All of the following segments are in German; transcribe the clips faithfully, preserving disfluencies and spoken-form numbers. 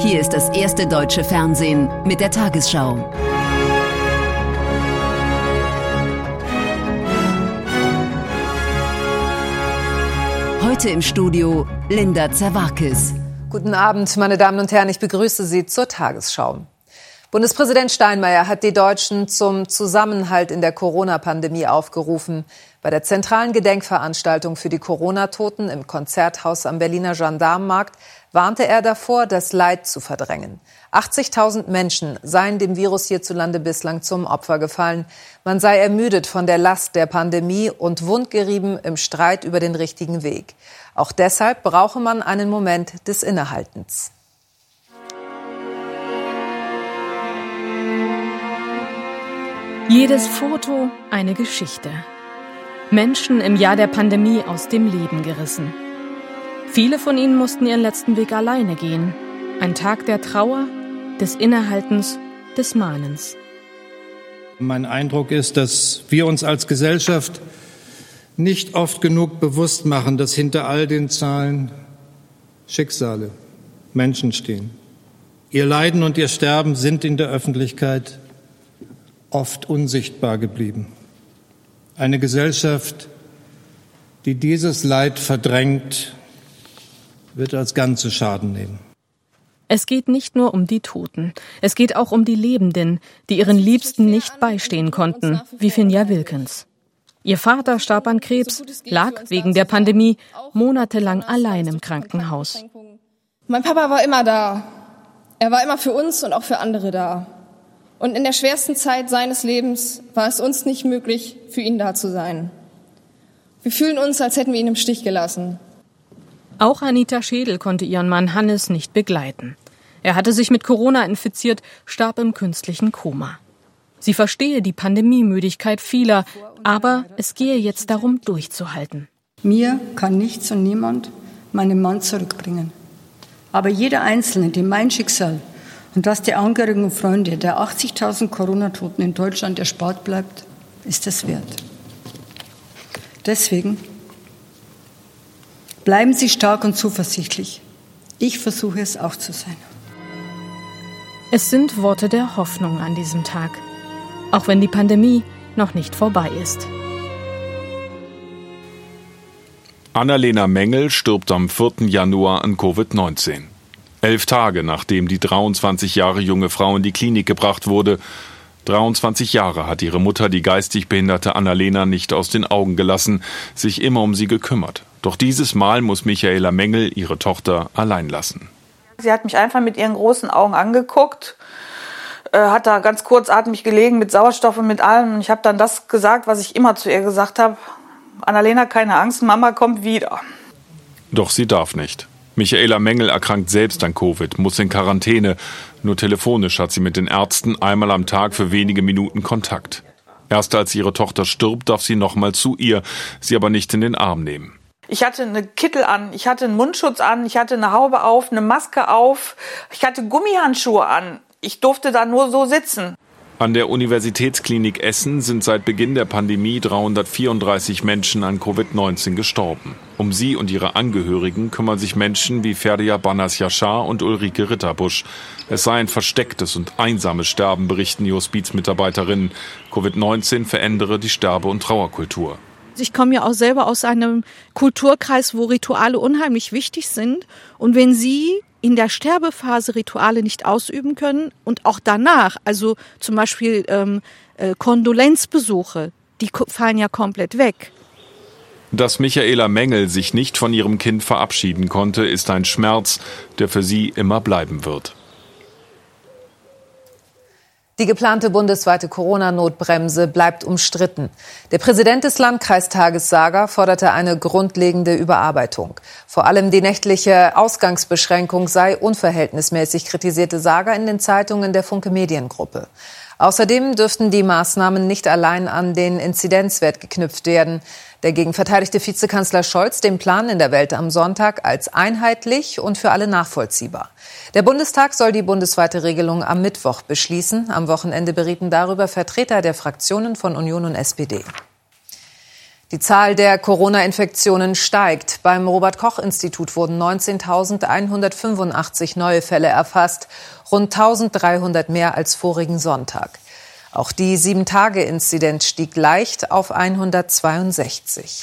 Hier ist das erste deutsche Fernsehen mit der Tagesschau. Heute im Studio Linda Zerwakis. Guten Abend, meine Damen und Herren, ich begrüße Sie zur Tagesschau. Bundespräsident Steinmeier hat die Deutschen zum Zusammenhalt in der Corona-Pandemie aufgerufen. Bei der zentralen Gedenkveranstaltung für die Corona-Toten im Konzerthaus am Berliner Gendarmenmarkt warnte er davor, das Leid zu verdrängen. achtzigtausend Menschen seien dem Virus hierzulande bislang zum Opfer gefallen. Man sei ermüdet von der Last der Pandemie und wundgerieben im Streit über den richtigen Weg. Auch deshalb brauche man einen Moment des Innehaltens. Jedes Foto eine Geschichte. Menschen im Jahr der Pandemie aus dem Leben gerissen. Viele von ihnen mussten ihren letzten Weg alleine gehen. Ein Tag der Trauer, des Innehaltens, des Mahnens. Mein Eindruck ist, dass wir uns als Gesellschaft nicht oft genug bewusst machen, dass hinter all den Zahlen Schicksale, Menschen stehen. Ihr Leiden und ihr Sterben sind in der Öffentlichkeit oft unsichtbar geblieben. Eine Gesellschaft, die dieses Leid verdrängt, wird als Ganze Schaden nehmen. Es geht nicht nur um die Toten. Es geht auch um die Lebenden, die ihren Liebsten nicht beistehen konnten, wie Finja Wilkens. Ihr Vater starb an Krebs, lag wegen der Pandemie monatelang allein im Krankenhaus. Mein Papa war immer da. Er war immer für uns und auch für andere da. Und in der schwersten Zeit seines Lebens war es uns nicht möglich, für ihn da zu sein. Wir fühlen uns, als hätten wir ihn im Stich gelassen. Auch Anita Schädel konnte ihren Mann Hannes nicht begleiten. Er hatte sich mit Corona infiziert, starb im künstlichen Koma. Sie verstehe die Pandemiemüdigkeit vieler, aber es gehe jetzt darum, durchzuhalten. Mir kann nichts und niemand meinen Mann zurückbringen. Aber jeder Einzelne, dem mein Schicksal und das der Angehörigen und Freunde der achtzigtausend Corona-Toten in Deutschland erspart bleibt, ist es wert. Deswegen bleiben Sie stark und zuversichtlich. Ich versuche es auch zu sein. Es sind Worte der Hoffnung an diesem Tag, auch wenn die Pandemie noch nicht vorbei ist. Annalena Mengel stirbt am vierten Januar an Covid neunzehn. Elf Tage nachdem die dreiundzwanzig Jahre junge Frau in die Klinik gebracht wurde. dreiundzwanzig Jahre hat ihre Mutter die geistig behinderte Annalena nicht aus den Augen gelassen, sich immer um sie gekümmert. Doch dieses Mal muss Michaela Mengel ihre Tochter allein lassen. Sie hat mich einfach mit ihren großen Augen angeguckt, äh, hat da ganz kurzatmig gelegen mit Sauerstoff und mit allem. Und ich habe dann das gesagt, was ich immer zu ihr gesagt habe. Annalena, keine Angst, Mama kommt wieder. Doch sie darf nicht. Michaela Mengel erkrankt selbst an Covid, muss in Quarantäne. Nur telefonisch hat sie mit den Ärzten einmal am Tag für wenige Minuten Kontakt. Erst als ihre Tochter stirbt, darf sie nochmal zu ihr, sie aber nicht in den Arm nehmen. Ich hatte eine Kittel an, ich hatte einen Mundschutz an, ich hatte eine Haube auf, eine Maske auf, ich hatte Gummihandschuhe an. Ich durfte da nur so sitzen. An der Universitätsklinik Essen sind seit Beginn der Pandemie dreihundertvierunddreißig Menschen an Covid neunzehn gestorben. Um sie und ihre Angehörigen kümmern sich Menschen wie Ferdia Banas-Yashar und Ulrike Ritterbusch. Es sei ein verstecktes und einsames Sterben, berichten die Hospizmitarbeiterinnen. Covid neunzehn verändere die Sterbe- und Trauerkultur. Ich komme ja auch selber aus einem Kulturkreis, wo Rituale unheimlich wichtig sind. Und wenn Sie in der Sterbephase Rituale nicht ausüben können und auch danach, also zum Beispiel ähm, äh, Kondolenzbesuche, die fallen ja komplett weg. Dass Michaela Mengel sich nicht von ihrem Kind verabschieden konnte, ist ein Schmerz, der für sie immer bleiben wird. Die geplante bundesweite Corona-Notbremse bleibt umstritten. Der Präsident des Landkreistages Saga forderte eine grundlegende Überarbeitung. Vor allem die nächtliche Ausgangsbeschränkung sei unverhältnismäßig, kritisierte Saga in den Zeitungen der Funke Mediengruppe. Außerdem dürften die Maßnahmen nicht allein an den Inzidenzwert geknüpft werden. Dagegen verteidigte Vizekanzler Scholz den Plan in der Welt am Sonntag als einheitlich und für alle nachvollziehbar. Der Bundestag soll die bundesweite Regelung am Mittwoch beschließen. Am Wochenende berieten darüber Vertreter der Fraktionen von Union und S P D. Die Zahl der Corona-Infektionen steigt. Beim Robert-Koch-Institut wurden neunzehntausendeinhundertfünfundachtzig neue Fälle erfasst, rund eintausenddreihundert mehr als vorigen Sonntag. Auch die sieben-Tage-Inzidenz stieg leicht auf hundertzweiundsechzig.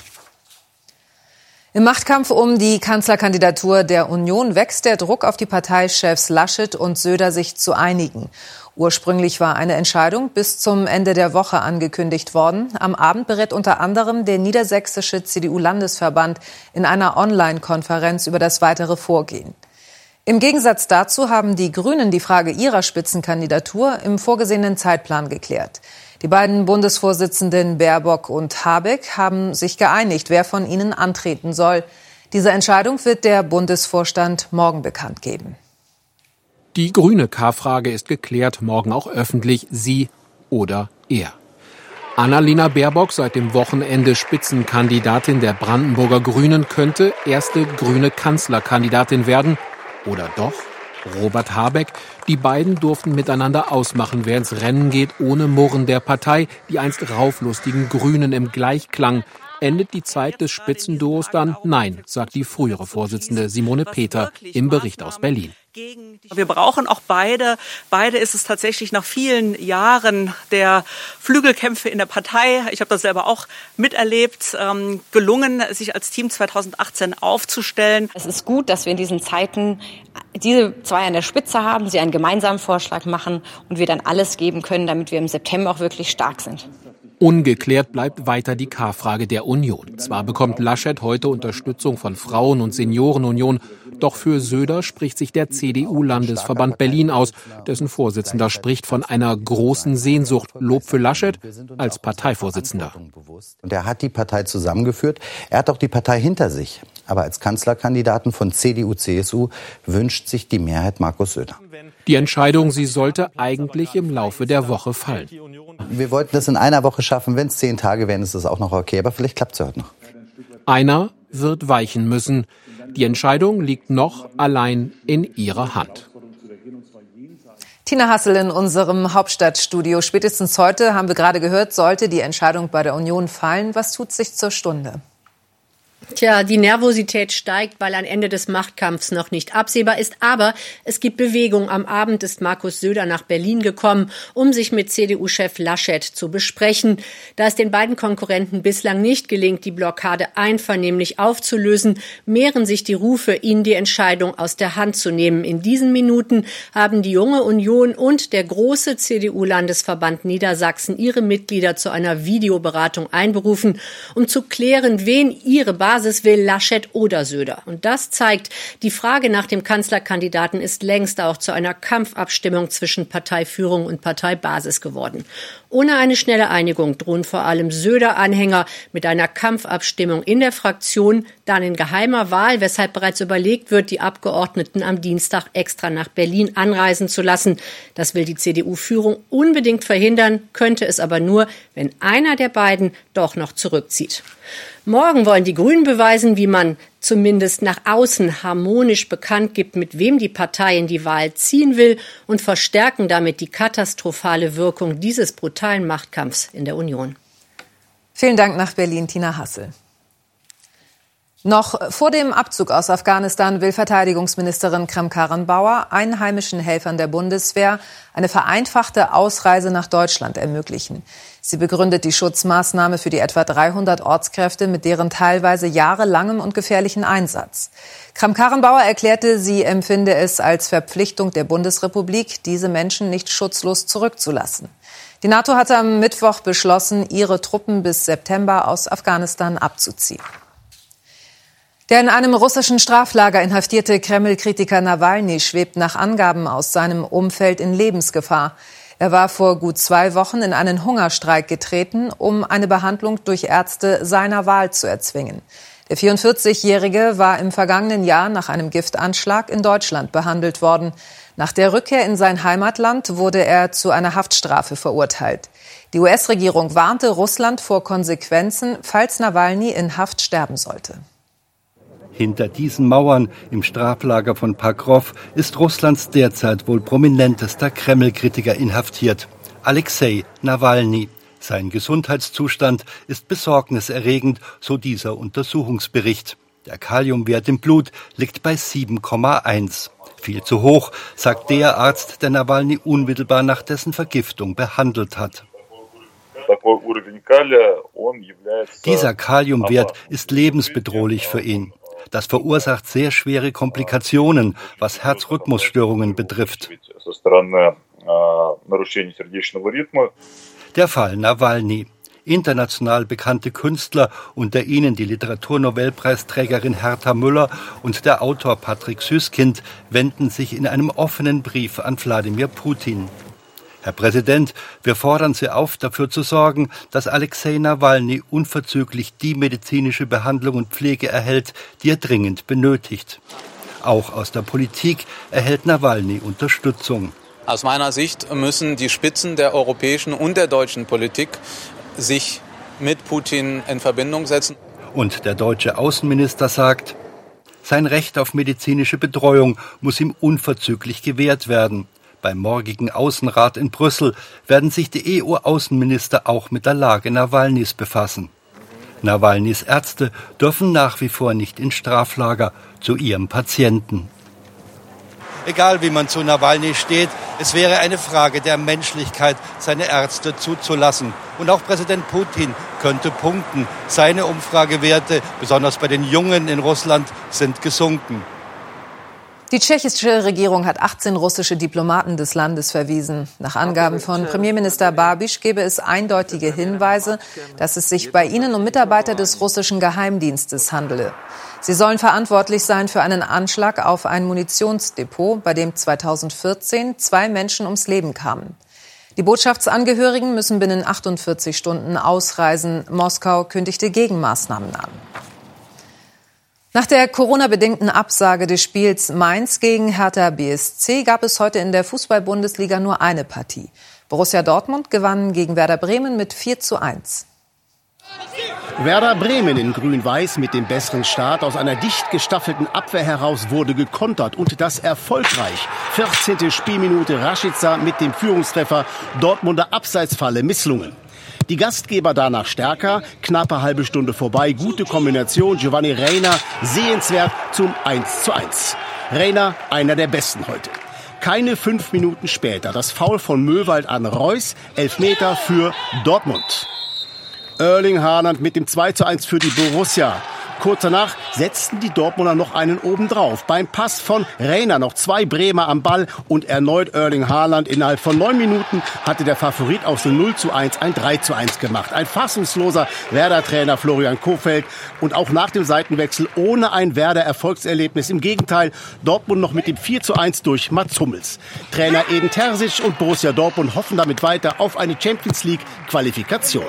Im Machtkampf um die Kanzlerkandidatur der Union wächst der Druck auf die Parteichefs Laschet und Söder, sich zu einigen. Ursprünglich war eine Entscheidung bis zum Ende der Woche angekündigt worden. Am Abend berät unter anderem der niedersächsische C D U-Landesverband in einer Online-Konferenz über das weitere Vorgehen. Im Gegensatz dazu haben die Grünen die Frage ihrer Spitzenkandidatur im vorgesehenen Zeitplan geklärt. Die beiden Bundesvorsitzenden Baerbock und Habeck haben sich geeinigt, wer von ihnen antreten soll. Diese Entscheidung wird der Bundesvorstand morgen bekannt geben. Die grüne K-Frage ist geklärt, morgen auch öffentlich, sie oder er. Annalena Baerbock, seit dem Wochenende Spitzenkandidatin der Brandenburger Grünen, könnte erste grüne Kanzlerkandidatin werden. Oder doch? Robert Habeck. Die beiden durften miteinander ausmachen, wer ins Rennen geht, ohne Murren der Partei, die einst rauflustigen Grünen im Gleichklang. Endet die Zeit des Spitzenduos dann? Nein, sagt die frühere Vorsitzende Simone Peter im Bericht aus Berlin. Wir brauchen auch beide. Beide ist es tatsächlich nach vielen Jahren der Flügelkämpfe in der Partei, ich habe das selber auch miterlebt, ähm, gelungen, sich als Team zweitausendachtzehn aufzustellen. Es ist gut, dass wir in diesen Zeiten diese zwei an der Spitze haben, sie einen gemeinsamen Vorschlag machen und wir dann alles geben können, damit wir im September auch wirklich stark sind. Ungeklärt bleibt weiter die K-Frage der Union. Zwar bekommt Laschet heute Unterstützung von Frauen- und Seniorenunion, doch für Söder spricht sich der C D U-Landesverband Berlin aus. Dessen Vorsitzender spricht von einer großen Sehnsucht. Lob für Laschet als Parteivorsitzender. Und er hat die Partei zusammengeführt. Er hat auch die Partei hinter sich. Aber als Kanzlerkandidaten von C D U, C S U wünscht sich die Mehrheit Markus Söder. Die Entscheidung, sie sollte eigentlich im Laufe der Woche fallen. Wir wollten das in einer Woche schaffen. Wenn es zehn Tage wären, ist das auch noch okay. Aber vielleicht klappt es ja heute noch. Einer wird weichen müssen. Die Entscheidung liegt noch allein in ihrer Hand. Tina Hassel in unserem Hauptstadtstudio. Spätestens heute, haben wir gerade gehört, sollte die Entscheidung bei der Union fallen. Was tut sich zur Stunde? Tja, die Nervosität steigt, weil ein Ende des Machtkampfs noch nicht absehbar ist. Aber es gibt Bewegung. Am Abend ist Markus Söder nach Berlin gekommen, um sich mit C D U-Chef Laschet zu besprechen. Da es den beiden Konkurrenten bislang nicht gelingt, die Blockade einvernehmlich aufzulösen, mehren sich die Rufe, ihnen die Entscheidung aus der Hand zu nehmen. In diesen Minuten haben die Junge Union und der große C D U-Landesverband Niedersachsen ihre Mitglieder zu einer Videoberatung einberufen, um zu klären, wen ihre Basis will, Laschet oder Söder. Und das zeigt, die Frage nach dem Kanzlerkandidaten ist längst auch zu einer Kampfabstimmung zwischen Parteiführung und Parteibasis geworden. Ohne eine schnelle Einigung drohen vor allem Söder-Anhänger mit einer Kampfabstimmung in der Fraktion, dann in geheimer Wahl, weshalb bereits überlegt wird, die Abgeordneten am Dienstag extra nach Berlin anreisen zu lassen. Das will die C D U-Führung unbedingt verhindern, könnte es aber nur, wenn einer der beiden doch noch zurückzieht. Morgen wollen die Grünen beweisen, wie man zumindest nach außen harmonisch bekannt gibt, mit wem die Partei in die Wahl ziehen will und verstärken damit die katastrophale Wirkung dieses brutalen Machtkampfs in der Union. Vielen Dank nach Berlin, Tina Hassel. Noch vor dem Abzug aus Afghanistan will Verteidigungsministerin Kramp-Karrenbauer einheimischen Helfern der Bundeswehr eine vereinfachte Ausreise nach Deutschland ermöglichen. Sie begründet die Schutzmaßnahme für die etwa dreihundert Ortskräfte mit deren teilweise jahrelangem und gefährlichen Einsatz. Kramp-Karrenbauer erklärte, sie empfinde es als Verpflichtung der Bundesrepublik, diese Menschen nicht schutzlos zurückzulassen. Die NATO hatte am Mittwoch beschlossen, ihre Truppen bis September aus Afghanistan abzuziehen. Der in einem russischen Straflager inhaftierte Kreml-Kritiker Nawalny schwebt nach Angaben aus seinem Umfeld in Lebensgefahr. Er war vor gut zwei Wochen in einen Hungerstreik getreten, um eine Behandlung durch Ärzte seiner Wahl zu erzwingen. Der vierundvierzigjährige war im vergangenen Jahr nach einem Giftanschlag in Deutschland behandelt worden. Nach der Rückkehr in sein Heimatland wurde er zu einer Haftstrafe verurteilt. Die U S-Regierung warnte Russland vor Konsequenzen, falls Nawalny in Haft sterben sollte. Hinter diesen Mauern im Straflager von Pakrow ist Russlands derzeit wohl prominentester Kreml-Kritiker inhaftiert, Alexei Nawalny. Sein Gesundheitszustand ist besorgniserregend, so dieser Untersuchungsbericht. Der Kaliumwert im Blut liegt bei sieben Komma eins. Viel zu hoch, sagt der Arzt, der Nawalny unmittelbar nach dessen Vergiftung behandelt hat. Dieser Kaliumwert ist lebensbedrohlich für ihn. Das verursacht sehr schwere Komplikationen, was Herzrhythmusstörungen betrifft. Der Fall Nawalny. International bekannte Künstler, unter ihnen die Literaturnobelpreisträgerin Herta Müller und der Autor Patrick Süskind, wenden sich in einem offenen Brief an Wladimir Putin. Herr Präsident, wir fordern Sie auf, dafür zu sorgen, dass Alexei Nawalny unverzüglich die medizinische Behandlung und Pflege erhält, die er dringend benötigt. Auch aus der Politik erhält Nawalny Unterstützung. Aus meiner Sicht müssen die Spitzen der europäischen und der deutschen Politik sich mit Putin in Verbindung setzen. Und der deutsche Außenminister sagt, sein Recht auf medizinische Betreuung muss ihm unverzüglich gewährt werden. Beim morgigen Außenrat in Brüssel werden sich die E U-Außenminister auch mit der Lage Nawalnys befassen. Nawalnys Ärzte dürfen nach wie vor nicht in Straflager zu ihrem Patienten. Egal wie man zu Nawalny steht, es wäre eine Frage der Menschlichkeit, seine Ärzte zuzulassen. Und auch Präsident Putin könnte punkten. Seine Umfragewerte, besonders bei den Jungen in Russland, sind gesunken. Die tschechische Regierung hat achtzehn russische Diplomaten des Landes verwiesen. Nach Angaben von Premierminister Babiš gebe es eindeutige Hinweise, dass es sich bei ihnen um Mitarbeiter des russischen Geheimdienstes handele. Sie sollen verantwortlich sein für einen Anschlag auf ein Munitionsdepot, bei dem zweitausendvierzehn zwei Menschen ums Leben kamen. Die Botschaftsangehörigen müssen binnen achtundvierzig Stunden ausreisen. Moskau kündigte Gegenmaßnahmen an. Nach der Corona-bedingten Absage des Spiels Mainz gegen Hertha B S C gab es heute in der Fußball-Bundesliga nur eine Partie. Borussia Dortmund gewann gegen Werder Bremen mit vier zu eins. Werder Bremen in Grün-Weiß mit dem besseren Start aus einer dicht gestaffelten Abwehr heraus wurde gekontert und das erfolgreich. vierzehnte Spielminute Rashica mit dem Führungstreffer, Dortmunder Abseitsfalle misslungen. Die Gastgeber danach stärker, knappe halbe Stunde vorbei, gute Kombination, Giovanni Reina sehenswert zum eins zu eins. Reina, einer der Besten heute. Keine fünf Minuten später das Foul von Möwald an Reus, Elfmeter für Dortmund. Erling Haaland mit dem zwei zu eins für die Borussia. Kurz danach setzten die Dortmunder noch einen obendrauf. Beim Pass von Reina noch zwei Bremer am Ball und erneut Erling Haaland. Innerhalb von neun Minuten hatte der Favorit aus dem null zu eins ein drei zu eins gemacht. Ein fassungsloser Werder-Trainer Florian Kohfeldt und auch nach dem Seitenwechsel ohne ein Werder-Erfolgserlebnis. Im Gegenteil, Dortmund noch mit dem vier zu eins durch Mats Hummels. Trainer Edin Terzic und Borussia Dortmund hoffen damit weiter auf eine Champions-League-Qualifikation.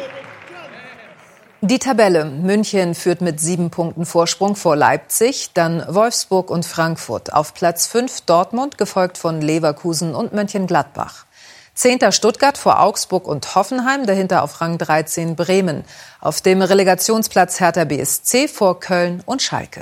Die Tabelle. München führt mit sieben Punkten Vorsprung vor Leipzig, dann Wolfsburg und Frankfurt. Auf Platz fünf Dortmund, gefolgt von Leverkusen und Mönchengladbach. Zehnter Stuttgart vor Augsburg und Hoffenheim, dahinter auf Rang dreizehn Bremen. Auf dem Relegationsplatz Hertha B S C vor Köln und Schalke.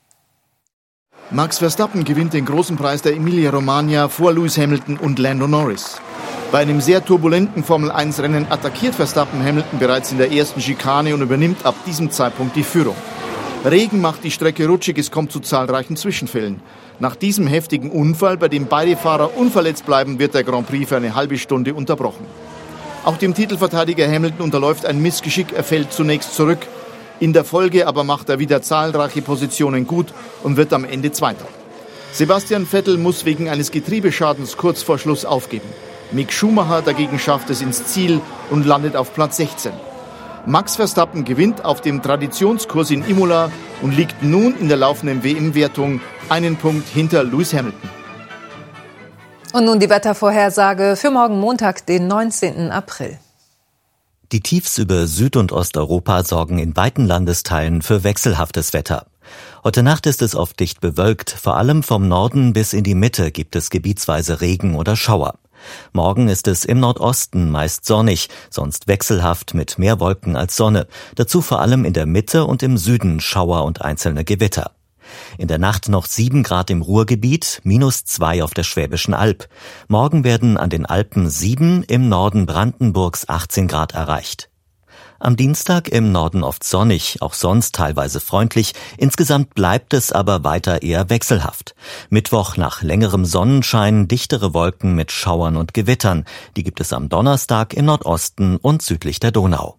Max Verstappen gewinnt den großen Preis der Emilia-Romagna vor Lewis Hamilton und Lando Norris. Bei einem sehr turbulenten Formel eins Rennen attackiert Verstappen Hamilton bereits in der ersten Schikane und übernimmt ab diesem Zeitpunkt die Führung. Regen macht die Strecke rutschig, es kommt zu zahlreichen Zwischenfällen. Nach diesem heftigen Unfall, bei dem beide Fahrer unverletzt bleiben, wird der Grand Prix für eine halbe Stunde unterbrochen. Auch dem Titelverteidiger Hamilton unterläuft ein Missgeschick, er fällt zunächst zurück. In der Folge aber macht er wieder zahlreiche Positionen gut und wird am Ende Zweiter. Sebastian Vettel muss wegen eines Getriebeschadens kurz vor Schluss aufgeben. Mick Schumacher dagegen schafft es ins Ziel und landet auf Platz sechzehn. Max Verstappen gewinnt auf dem Traditionskurs in Imola und liegt nun in der laufenden W M-Wertung einen Punkt hinter Lewis Hamilton. Und nun die Wettervorhersage für morgen Montag, den neunzehnten April. Die Tiefs über Süd- und Osteuropa sorgen in weiten Landesteilen für wechselhaftes Wetter. Heute Nacht ist es oft dicht bewölkt, vor allem vom Norden bis in die Mitte gibt es gebietsweise Regen oder Schauer. Morgen ist es im Nordosten meist sonnig, sonst wechselhaft mit mehr Wolken als Sonne. Dazu vor allem in der Mitte und im Süden Schauer und einzelne Gewitter. In der Nacht noch sieben Grad im Ruhrgebiet, minus zwei auf der Schwäbischen Alb. Morgen werden an den Alpen sieben, im Norden Brandenburgs achtzehn Grad erreicht. Am Dienstag im Norden oft sonnig, auch sonst teilweise freundlich. Insgesamt bleibt es aber weiter eher wechselhaft. Mittwoch nach längerem Sonnenschein dichtere Wolken mit Schauern und Gewittern. Die gibt es am Donnerstag im Nordosten und südlich der Donau.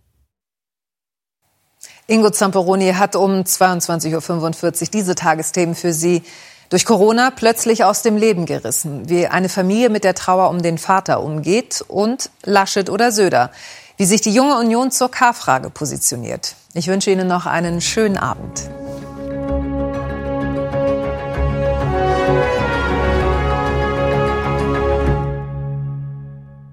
Ingo Zamperoni hat um zweiundzwanzig Uhr fünfundvierzig diese Tagesthemen für Sie. Durch Corona plötzlich aus dem Leben gerissen. Wie eine Familie mit der Trauer um den Vater umgeht und Laschet oder Söder. Wie sich die junge Union zur K-Frage positioniert. Ich wünsche Ihnen noch einen schönen Abend.